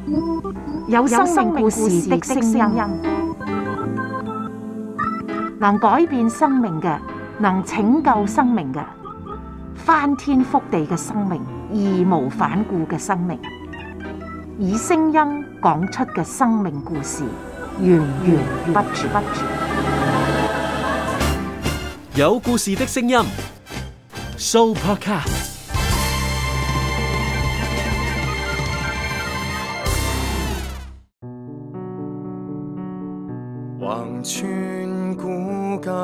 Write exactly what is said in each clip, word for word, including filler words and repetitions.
有生命故事的聲音，能改變生命嘅，能拯救生命嘅，翻天覆地嘅生命，義無反顧嘅生命，以聲音講出嘅生命故事，源源不絕。 有故事的聲音 ，Sooopodcast。 橫穿古今，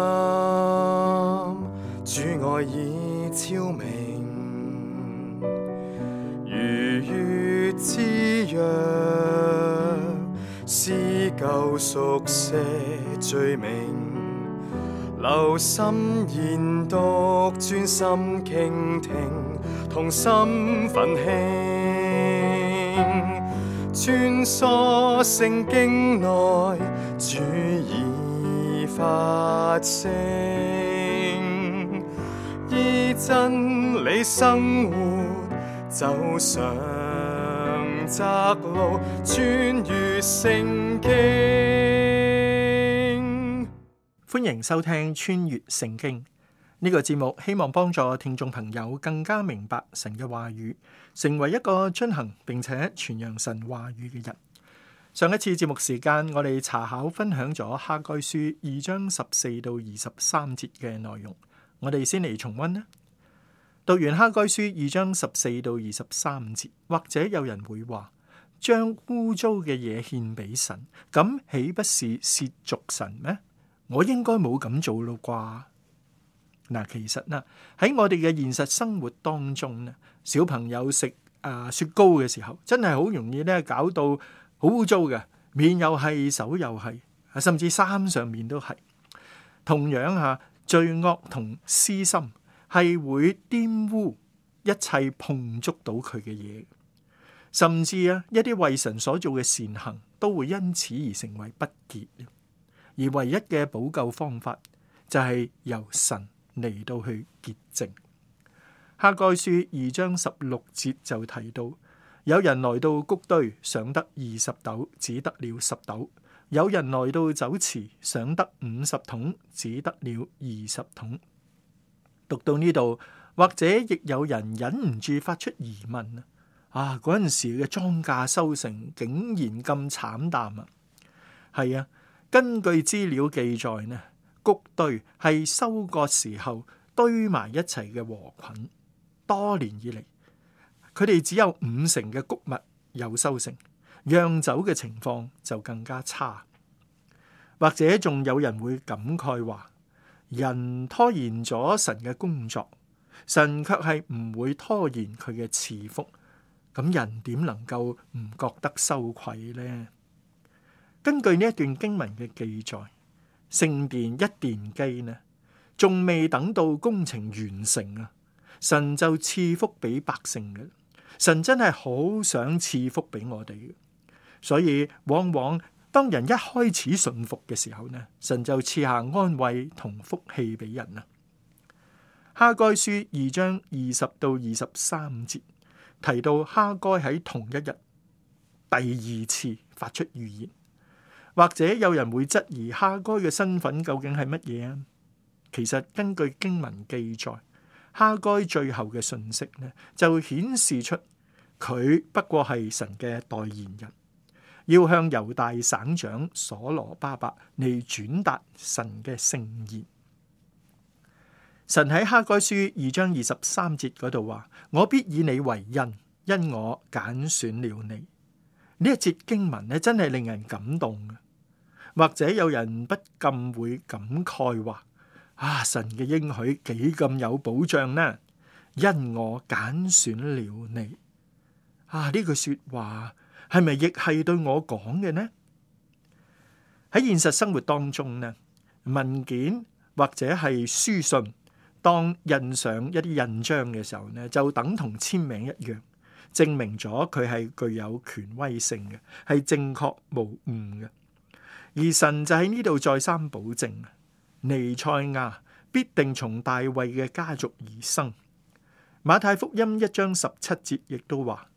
主愛已超明，如月之約，撕舊熟寫罪名，留心研讀，專心傾聽，同心奮興，穿梭聖經內，主已發聲，依真理生活，走上窄路，穿越聖經。 歡迎收聽穿越聖經呢個節目，希望幫助聽眾朋友更加明白神嘅話語，成為一個遵行並且傳揚神話語嘅人。上一次節目時間，我哋查考分享咗哈該書二章十四到二十三節嘅內容，我哋先嚟重溫啦。讀完哈該書二章十四到二十三節，或者有人會話，將污糟嘅嘢獻俾神，咁豈不是褻瀆神咩？我應該冇咁做咯啩？嗱，其實呢喺我哋嘅現實生活當中呢，小朋友食啊雪糕嘅時候，真係好容易咧搞到好污糟嘅，面又係，手又係，甚至衫上面都係。同樣吓，罪惡同私心係會玷污一切碰觸到佢嘅嘢，甚至啊一啲為神所做嘅善行都會因此而成為不潔。而唯一嘅補救方法就係由神嚟到去潔淨。哈該書二章十六節就提到，有人來到谷堆，想得二十斗，只得了十斗；有人來到酒池，想得五十桶，只得了二十桶。讀到呢度，或者亦有人忍唔住發出疑問啊！嗰陣時嘅莊稼收成竟然咁慘淡啊！係啊。根據資料記載呢，谷堆係收割時候堆埋一齊嘅禾捆，多年以嚟，佢哋只有五成嘅谷物有收成，釀酒嘅情況就更加差。或者仲有人會感慨話，人拖延咗神嘅工作，神卻係唔會拖延佢嘅賜福，咁人點能夠唔覺得羞愧呢？根據呢一段經文嘅記載，聖殿一奠基呢，仲未等到工程完成啊，神就賜福俾百姓嘅。神真係好想賜福俾我哋嘅，所以往往當人一開始順服嘅時候呢，神就賜下安慰同福氣俾人啊。哈該書二章二十到二十三節提到哈該喺同一日第二次發出預言。或者有人會質疑哈該嘅身份究竟係乜嘢啊？其實根據經文記載，哈該最後嘅信息呢，就顯示出佢不過係神嘅代言人，要向猶大省長所羅巴伯嚟轉達神嘅聖言。神喺哈該書二章二十三節嗰度話：我必以你為印，因我揀選了你。呢一節經文呢，真係令人感動嘅。或者有人不禁會感慨話：啊，神嘅應許幾咁有保障呢？因我揀選了你。啊，呢句說話係咪亦係對我講嘅呢？喺現實生活當中呢，文件或者係書信，當印上一啲印章嘅時候呢，就等同簽名一樣，證明咗佢係具有權威性嘅，係正確無誤嘅。而神就喺呢度再三保證，彌賽亞必定從大衛嘅家族而生。馬太福音一章十七節亦都話：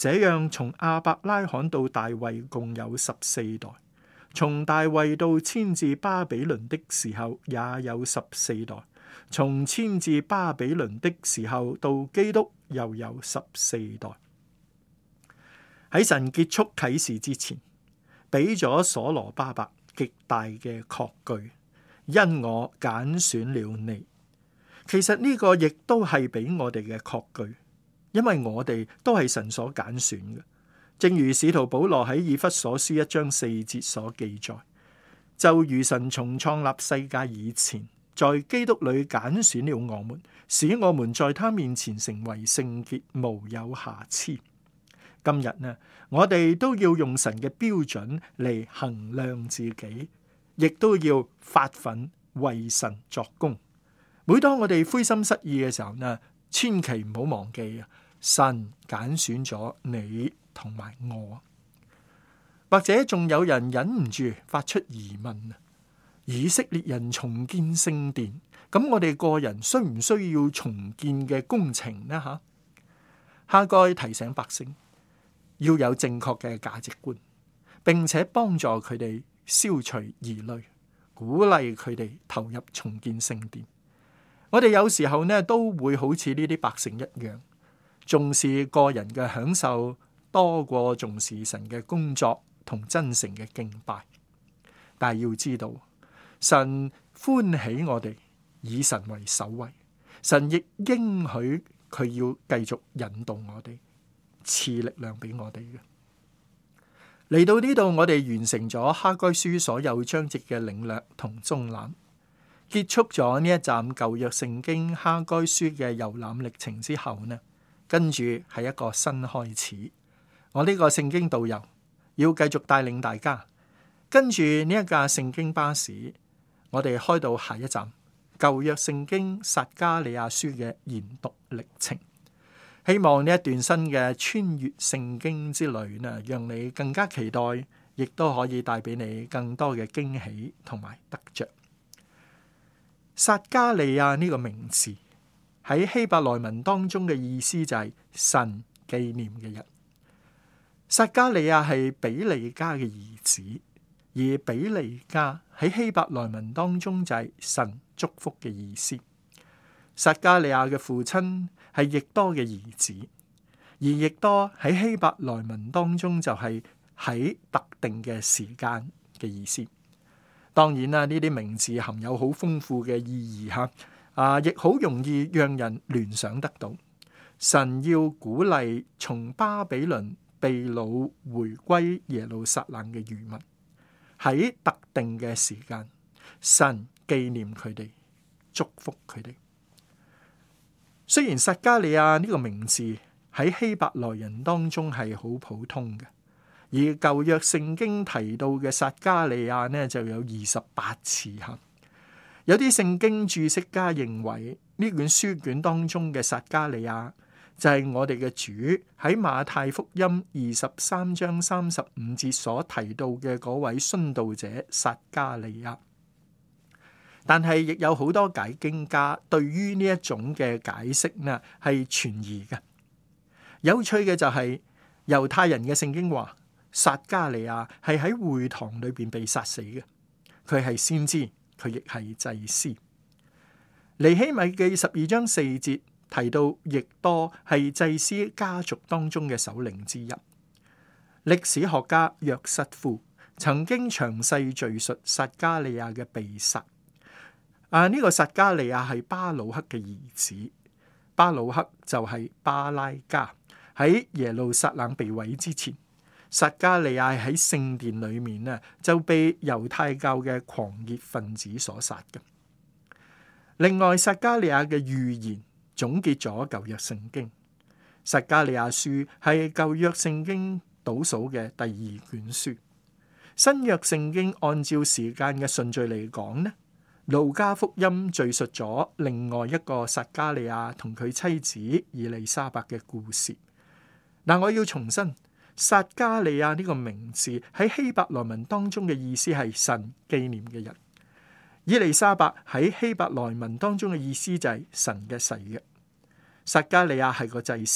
這樣從亞伯拉罕到大衛共有十四代，從大衛到遷至巴比倫的時候也有十四代，從遷至巴比倫的時候到基督又有十四代。喺神結束啟示之前，俾咗所羅巴伯極大嘅確據，因我揀選了你。其實呢個亦都係俾我哋嘅確據，因為我哋都係神所揀選嘅。正如使徒保羅喺以弗所書一章四節所記載，就如神從創立世界以前，在基督裏揀選了我們，使我們在他面前成為聖潔，無有瑕疵。今日呢，我哋都要用神嘅標準嚟衡量自己，亦都要發奮為神作工。每當我哋灰心失意嘅時候呢，千祈唔好忘記啊，神揀選咗你同埋我。或者仲有人忍唔住發出疑問啊，以色列人重建聖殿，咁我哋個人需唔需要重建嘅工程呢？吓，哈該提醒百姓要有正確嘅價值觀，並且幫助佢哋消除疑慮，鼓勵佢哋投入重建聖殿。我哋有時候呢都會好似呢啲百姓一樣，重視個人嘅享受多過重視神嘅工作同真誠嘅敬拜。但係要知道，神歡喜我哋以神為首位，神亦應許佢要繼續引導我哋，賜力量俾我哋嘅。嚟到呢度，我哋完成咗哈該書所有章節嘅領略同綜覽，結束咗呢一站舊約聖經哈該書嘅遊覽歷程之後呢，跟住係一個新開始。我呢個聖經導遊要繼續帶領大家，跟住呢一架聖經巴士，我哋開到下一站舊約聖經撒迦利亞書嘅研讀歷程。希望呢一段新嘅穿越聖經之旅呢，讓你更加期待，亦都可以帶俾你更多嘅驚喜同埋得着。撒迦利亞呢個名字喺希伯來文當中嘅意思就係神紀念嘅人。撒迦利亞係比利家嘅兒子，而比利家喺希伯來文當中就係神祝福嘅意思。撒迦利亞嘅父親係亦多嘅兒子，而亦多喺希伯來文當中就係喺特定嘅時間嘅意思。當然啦，呢啲名字含有好豐富嘅意義吓，啊，亦好容易讓人聯想得到。神要鼓勵從巴比倫被擄回歸耶路撒冷嘅餘民，喺特定嘅時間，神紀念佢哋，祝福佢哋。雖然撒迦利亞呢個名字喺希伯來人當中係好普通嘅，而舊約聖經提到嘅撒迦利亞呢就有二十八次吓。有啲聖經注釋家認為呢卷書卷當中嘅撒迦利亞就係我哋嘅主喺馬太福音二十三章三十五節所提到嘅嗰位殉道者撒迦利亞。但係亦有好多解經家對於呢一種嘅解釋呢係存疑嘅。有趣嘅就係、是、猶太人嘅聖經話撒迦利亞係喺會堂裏邊被殺死嘅，佢係先知，佢亦係祭司。尼希米記十二章四節提到，亦多係祭司家族當中嘅首領之一。歷史學家約瑟夫曾經詳細敘述撒迦利亞嘅被殺。啊！呢、這個撒迦利亞係巴魯克嘅兒子，巴魯克就係巴拉加。喺耶路撒冷被毀之前，撒迦利亞喺聖殿裏面呢就被猶太教嘅狂熱分子所殺嘅。另外，撒迦利亞嘅預言總結咗舊約聖經。撒迦利亞書係舊約聖經倒數嘅第二卷書。新約聖經按照時間嘅順序嚟講呢，路加福音敘述咗另外一個撒迦利亞同佢妻子以利沙伯嘅故事。但我要重申，撒迦利亞呢個名字喺希伯來文當中嘅意思係神紀念嘅人。以利沙伯喺希伯來文當中嘅意思就係神嘅誓約。撒迦利亞係個祭司，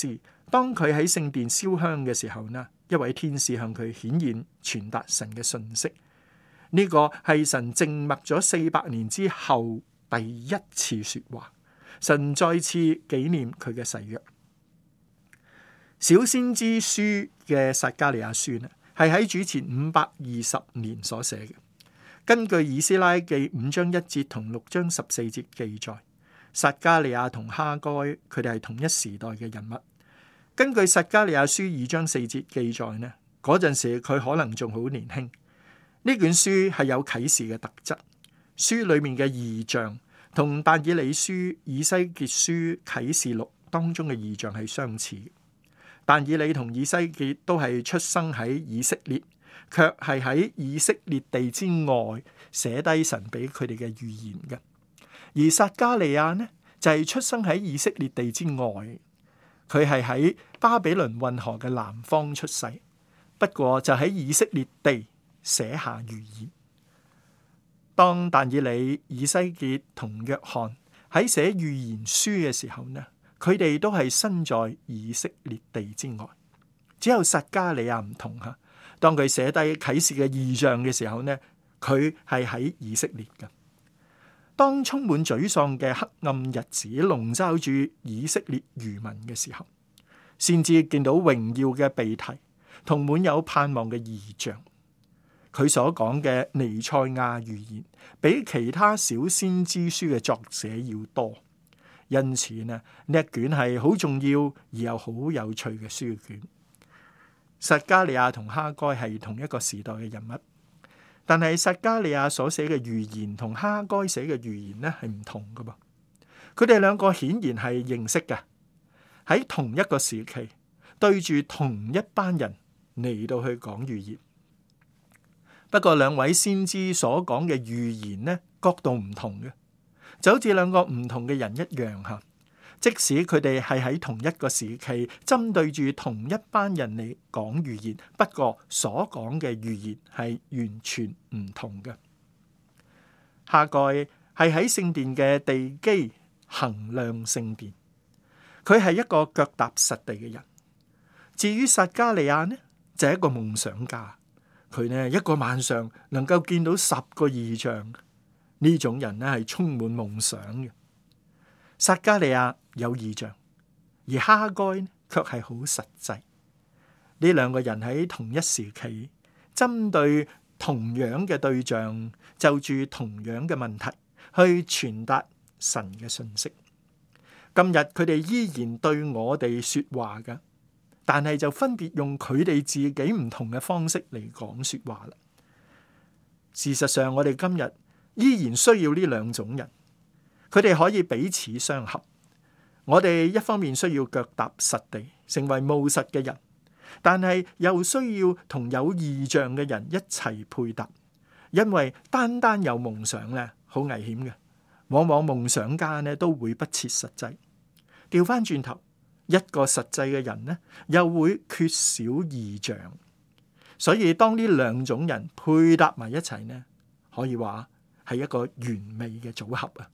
當佢喺聖殿燒香嘅時候呢，一位天使向佢顯現，傳達神嘅信息。呢、這個係神靜默咗四百年之後第一次說話，神再次紀念佢嘅誓約。小先知書嘅撒迦利亞書呢，係喺主前五百二十年所寫嘅。根據以斯拉記五章一節同六章十四節記載，撒迦利亞同哈該佢哋係同一時代嘅人物。根據撒迦利亞書二章四節記載呢，嗰陣時佢可能仲好年輕。呢卷書係有啟示嘅特質，書裏面嘅異象同但以理書、以西結書、啟示錄當中嘅異象係相似。但以理同以西結都係出生喺以色列，卻係喺以色列地之外寫低神俾佢哋嘅預言嘅。而撒迦利亞呢，就係、是、出生喺以色列地之外，佢係喺巴比倫運河嘅南方出世，不過就喺以色列地寫下預言。當但以理、以西結同約翰喺寫預言書嘅時候呢，佢哋都係身在以色列地之外，只有撒迦利亞唔同吓。當佢寫低啟示嘅異象嘅時候呢，佢係喺以色列嘅。當充滿沮喪嘅黑暗日子籠罩住以色列餘民嘅時候，先至見到榮耀嘅被提同滿有盼望嘅異象。佢所講嘅彌賽亞預言，比其他小先知書嘅作者要多。因此呢，呢一卷係好重要而又好有趣嘅書卷。撒迦利亞同哈該係同一個時代嘅人物，但係撒迦利亞所寫嘅預言同哈該寫嘅預言呢係唔同噶噃。佢哋兩個顯然係認識嘅，喺同一個時期對住同一班人嚟到去講預言。不過兩位先知所講嘅預言呢，角度唔同嘅，就好似兩個唔同嘅人一樣吓。即使佢哋係喺同一個時期針對住同一班人嚟講預言，不過所講嘅預言係完全唔同嘅。哈該係喺聖殿嘅地基衡量聖殿，佢係一個腳踏實地嘅人。至於撒迦利亞呢，就係一個夢想家，佢呢一個晚上能夠見到十個異象，呢種人呢係充滿夢想嘅。撒迦利亞有異象，而哈該呢卻係好實際。呢兩個人喺同一時期，針對同樣嘅對象，就住同樣嘅問題去傳達神嘅信息。今日佢哋依然對我哋說話嘅，但係就分別用佢哋自己唔同嘅方式嚟講說話啦。事實上，我哋今日依然需要呢兩種人。佢哋可以彼此相合。我哋一方面需要腳踏實地，成為務實嘅人，但係又需要同有異象嘅人一齊配搭，因為單單有夢想咧，好危險嘅。往往夢想家咧都會不切實際。調翻轉頭，一個實際嘅人咧，又會缺少異象。所以當呢兩種人配搭埋一齊咧，可以話係一個完美嘅組合啊！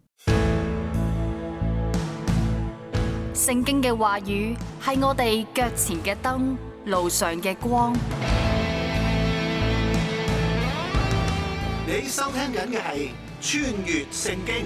聖經嘅話語係我哋腳前嘅燈，路上嘅光。 你收聽緊嘅係穿越聖經。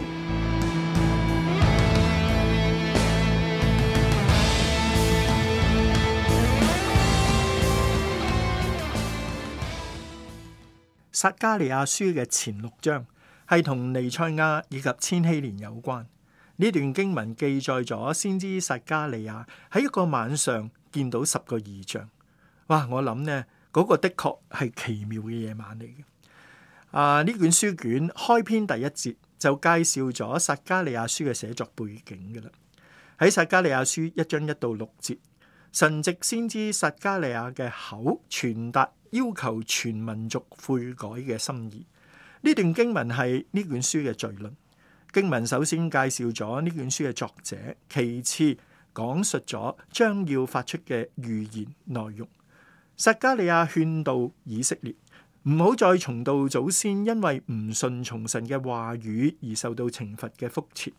撒迦利亞書嘅前六章係同彌賽亞以及千禧年有關。呢段經文記載咗先知撒迦利亞喺一個晚上見到十個異象。哇！我諗呢嗰、那個的確係奇妙嘅夜晚嚟嘅。啊！呢卷書卷開篇第一節就介紹咗撒迦利亞書嘅寫作背景嘅啦。喺撒迦利亞書一章一到六節，神藉先知撒迦利亞嘅口傳達要求全民族悔改嘅心意。呢段經文係呢卷書嘅序論。經文首先介紹咗呢卷書嘅作者，其次講述咗將要發出嘅預言內容。撒迦利亞勸導以色列唔好再重蹈祖先因為唔順從神嘅話語而受到懲罰嘅覆轍。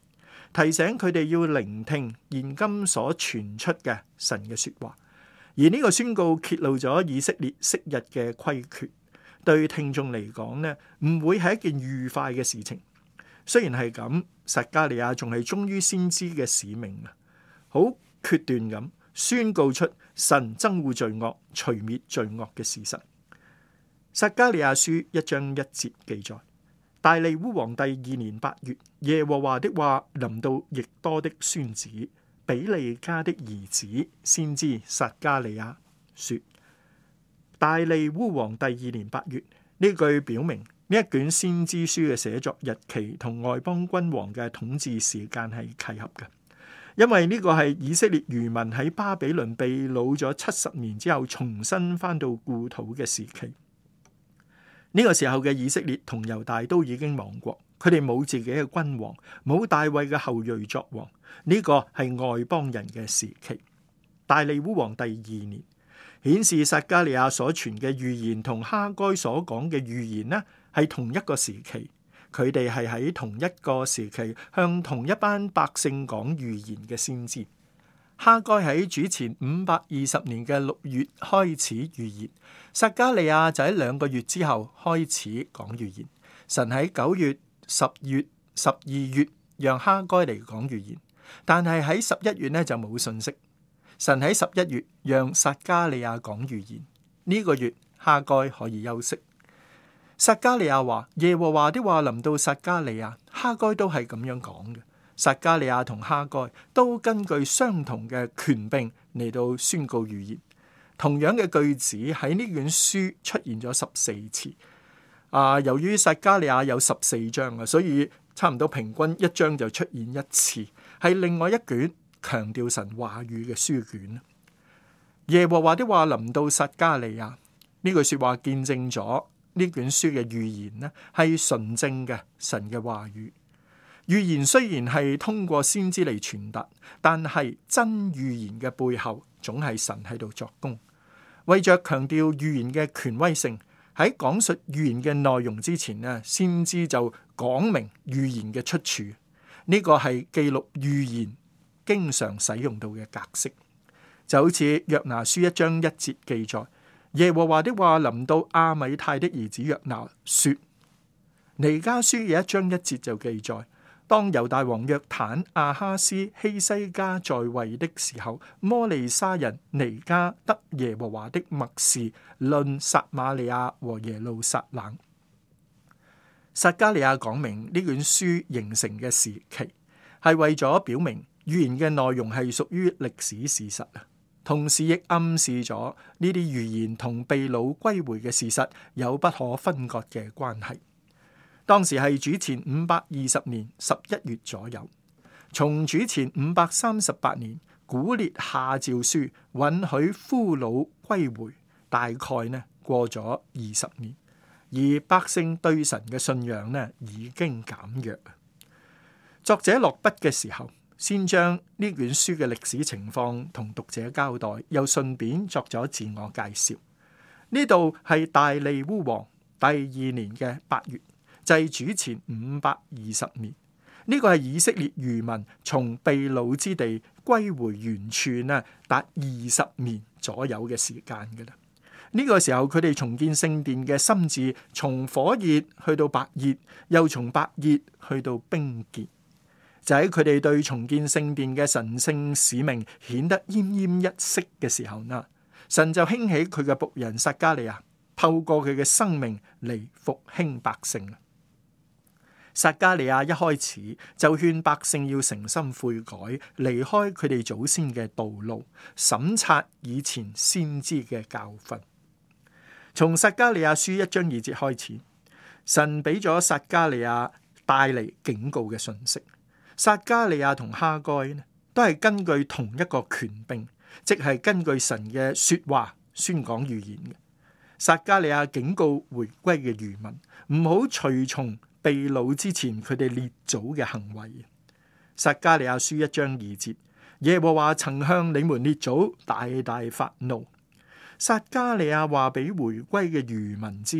提醒佢哋要聆聽現今所傳出嘅神嘅說話。而呢個宣告揭露咗以色列昔日嘅虧缺，對聽眾嚟講呢，唔會係一件愉快嘅事情。雖然係咁，撒迦利亞仲係忠於先知嘅使命啊，好決斷咁宣告出神憎惡罪惡、除滅罪惡嘅事實。撒迦利亞書一章一節記載：大利烏王第二年八月，耶和華的話臨到易多的孫子比利家的兒子先知撒迦利亞，說：大利烏王第二年八月，呢句表明呢一卷先知書嘅寫作日期同外邦君王嘅統治時間係契合嘅，因為呢個係以色列餘民喺巴比倫被擄咗七十年之後重新翻到故土嘅時期。呢個時候嘅以色列同猶大都已經亡國，佢哋冇自己嘅君王，冇大衛嘅後裔作王，呢個係外邦人嘅時期。大利烏王第二年，顯示撒迦利亞所傳嘅預言同哈該所講嘅預言呢係同一個時期，佢哋係喺同一個時期向同一班百姓講預言嘅先知。哈該喺主前五百二十年嘅六月開始預言，撒迦利亞就喺兩個月之後開始講預言。神喺九月、十月、十二月讓哈該嚟講預言，但係喺十一月呢就冇信息。神喺十一月讓撒迦利亞講預言，呢、這個月哈該可以休息。撒迦利亞話：耶和華的話臨到撒迦利亞，哈該都係咁樣講嘅。撒迦利亞同哈該都根據相同嘅權柄嚟到宣告預言，同樣嘅句子喺呢卷書出現咗十四次。啊，由於撒迦利亞有十四章啊，所以差唔多平均一章就出現一次，係另外一卷強調神話語嘅書卷。耶和華的話臨到撒迦利亞，呢句說話見證咗呢卷書嘅預言呢係純正嘅神嘅話語。預言雖然係通過先知嚟傳達，但係真預言嘅背後總係神喺度作工。為着強調預言嘅權威性，喺講述預言嘅內容之前呢，先知就講明預言嘅出處。呢個係記錄預言經常使用到嘅格式，就好似約拿書一章一節記載：耶和華的話臨到亞米太的兒子約拿說。彌迦書嘅一章一節就記載：當猶大王約坦、亞哈斯、希西家在位的時候，摩利沙人彌迦得耶和華的默示，論撒瑪利亞和耶路撒冷。撒迦利亞講明呢卷書形成嘅時期，係為咗表明預言嘅內容係屬於歷史事實啊，同時亦暗示咗呢啲預言同被擄歸回嘅事實有不可分割嘅關係。當時係主前五百二十年十一月左右，從主前五百三十八年古列下詔書允許俘虜歸回，大概呢過咗二十年，而百姓對神嘅信仰呢已經減弱。作者落筆嘅時候，先將呢卷書嘅歷史情況同讀者交代，又順便作咗自我介紹。呢度係大利烏王第二年嘅八月。就係主前五百二十年，呢個係以色列餘民從被擄之地歸回原處呢，達二十年左右嘅時間㗎喇。呢個時候佢哋重建聖殿嘅心志，從火熱去到白熱，又從白熱去到冰結。就喺佢哋對重建聖殿嘅神聖使命顯得奄奄一息嘅時候呢，神就興起佢嘅僕人撒迦利亞，透過佢嘅生命嚟復興百姓。撒迦利亞一開始就勸百姓要誠心悔改，離開佢哋祖先嘅道路，審察以前先知嘅教訓。從撒迦利亞書一章二節開始，神俾咗撒迦利亞帶嚟警告嘅信息。撒迦利亞同哈該呢，都係根據同一個權柄，即係根據神嘅說話宣講預言嘅。撒迦利亞警告回歸嘅餘民，唔好隨從被擄之前佢哋列祖嘅行為。撒迦利亞書一章二節，耶和華曾向你們列祖大大發怒。撒迦利亞話俾回歸嘅餘民知，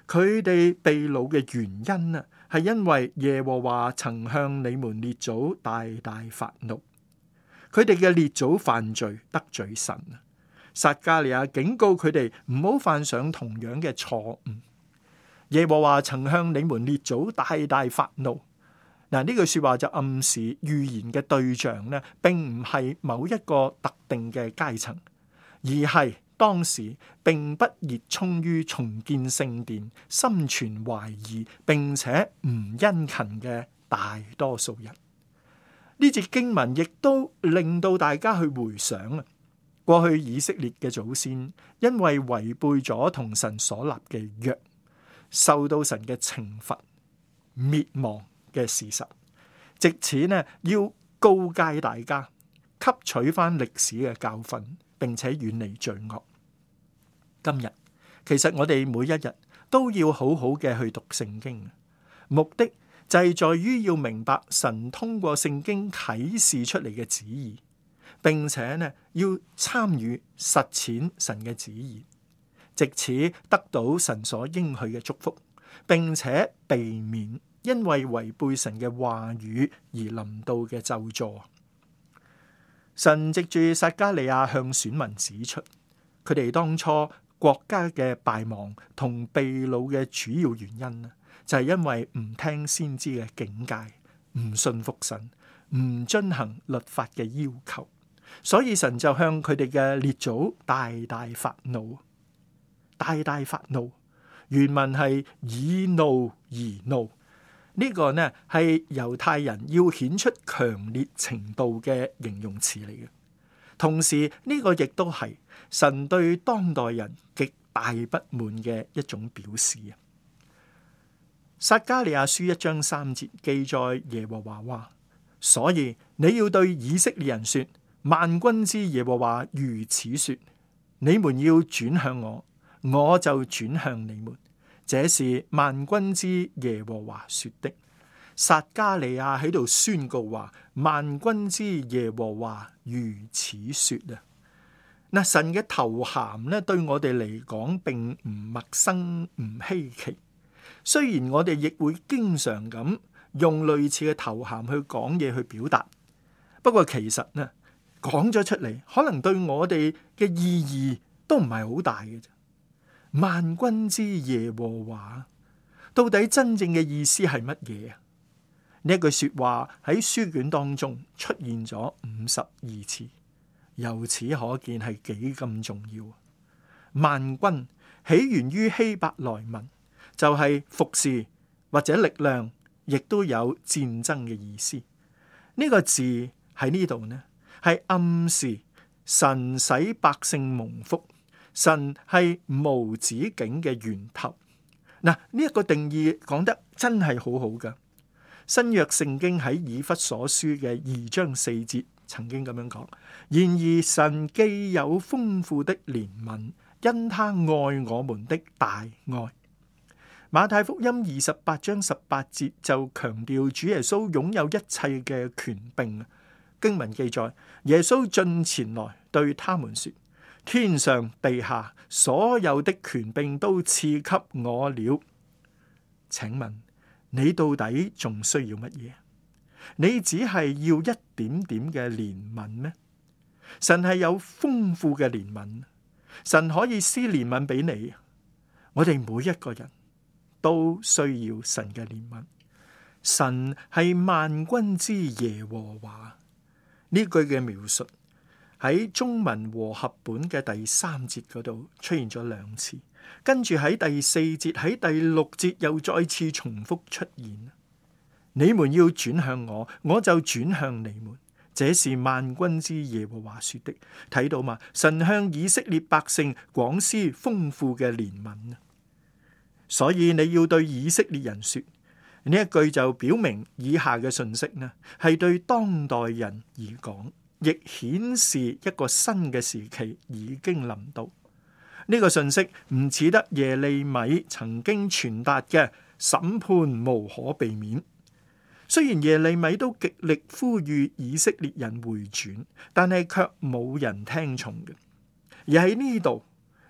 佢哋被擄嘅原因啊，係因為耶和華曾向你們列祖大大發怒。佢哋嘅列祖犯罪得罪神啊。撒迦利亞警告佢哋唔好犯上同樣嘅錯誤。耶和華曾向你們列祖大大發怒。嗱，呢句說話就暗示預言嘅對象呢，並唔係某一個特定嘅階層，而係當時並不熱衷於重建聖殿、心存懷疑並且唔殷勤嘅大多數人。呢節經文亦都令到大家去回想啊，過去以色列嘅祖先因為違背咗同神所立嘅約，受到神嘅懲罰、滅亡嘅事實，藉此呢要告誡大家吸取翻歷史嘅教訓，並且遠離罪惡。今日其實我哋每一日都要好好嘅去讀聖經，目的就係在於要明白神通過聖經啟示出嚟嘅旨意，並且呢要參與實踐神嘅旨意，藉此得到神所應許嘅祝福，並且避免因為違背神嘅話語而臨到嘅咒詛。神藉住撒迦利亞向選民指出，佢哋當初國家嘅敗亡同被擄嘅主要原因就係因為唔聽先知嘅警戒，唔信服神，唔遵行律法嘅要求，所以神就向佢哋嘅列祖大大發怒。大大發怒，原文係以怒而怒。呢個呢係猶太人要顯出強烈程度嘅形容詞嚟嘅，同時呢個亦都係神對當代人極大不滿嘅一種表示啊。撒迦利亞書一章三節記載耶和華話：所以你要對以色列人說，萬軍之耶和華如此說，你們要轉向我，我就轉向你們。這是萬軍之耶和華說的。撒迦利亞喺度宣告話：萬軍之耶和華如此說啊！嗱，神嘅頭銜咧，對我哋嚟講並唔陌生，唔稀奇。雖然我哋亦會經常咁用類似嘅頭銜去講嘢去表達，不過其實呢，講咗出嚟，可能對我哋嘅意義都唔係好大嘅啫。萬軍之耶和華，到底真正嘅意思係乜嘢啊？呢一句說話喺書卷當中出現咗五十二次，由此可見係幾咁重要。萬軍起源於希伯來文，就係服侍或者力量，亦都有戰爭嘅意思。呢個字喺呢度呢，係暗示神使百姓蒙福。神係無止境嘅源頭。嗱，呢一個定義講得真係好好噶。新約聖經喺以弗所書嘅二章四節曾經咁樣講：然而神既有豐富的憐憫，因他愛我們的大愛。馬太福音二十八章十八節就強調主耶穌擁有一切嘅權柄。經文記載，耶穌進前來對他們說：天上地下所有的權柄都賜給我了。請問你到底仲需要乜嘢？你只係要一點點嘅憐憫咩？神係有豐富嘅憐憫，神可以施憐憫俾你。我哋每一個人都需要神嘅憐憫。神係萬軍之耶和華，呢句嘅描述喺中文和合本嘅第三節嗰度出現咗兩次，跟住喺第四節、喺第六節又再次重複出現。你們要轉向我，我就轉向你們。這是萬軍之耶和華說的。睇到嘛？神向以色列百姓廣施豐富嘅憐憫，所以你要對以色列人說，呢一句就表明以下嘅信息呢，係對當代人而講。亦顯示一個新嘅時期已經臨到。呢、這個信息唔似得耶利米曾經傳達嘅審判無可避免。雖然耶利米都極力呼籲以色列人回轉，但係卻冇人聽從嘅。而喺呢度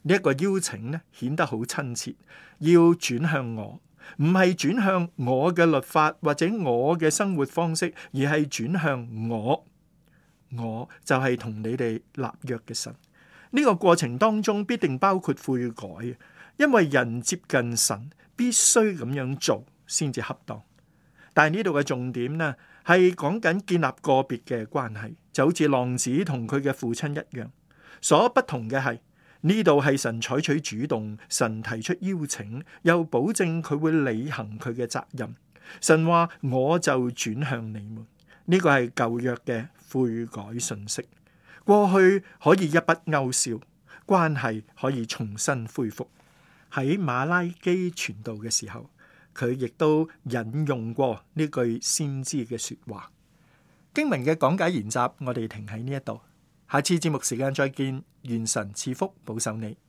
呢一個邀請呢，顯得好親切，要轉向我，唔係轉向我嘅律法或者我嘅生活方式，而係轉向我。我就係同你哋立約嘅神。呢個過程當中必定包括悔改，因為人接近神必須咁樣做先至恰當。但係呢度嘅重點呢，係講緊建立個別嘅關係，就好似浪子同佢嘅父親一樣。所不同嘅係呢度係神採取主動，神提出邀請，又保證佢會履行佢嘅責任。神話我就轉向你們，呢個係舊約嘅悔改信息。過去可以一筆勾銷，關係可以重新恢復。喺馬拉基傳道嘅時候，佢亦都引用過呢句先知嘅說話。經文嘅講解研習，我哋停喺呢一度。下次節目時間再見，願神賜福保守你。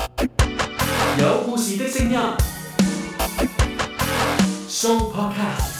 有故事的聲音，Show Podcast。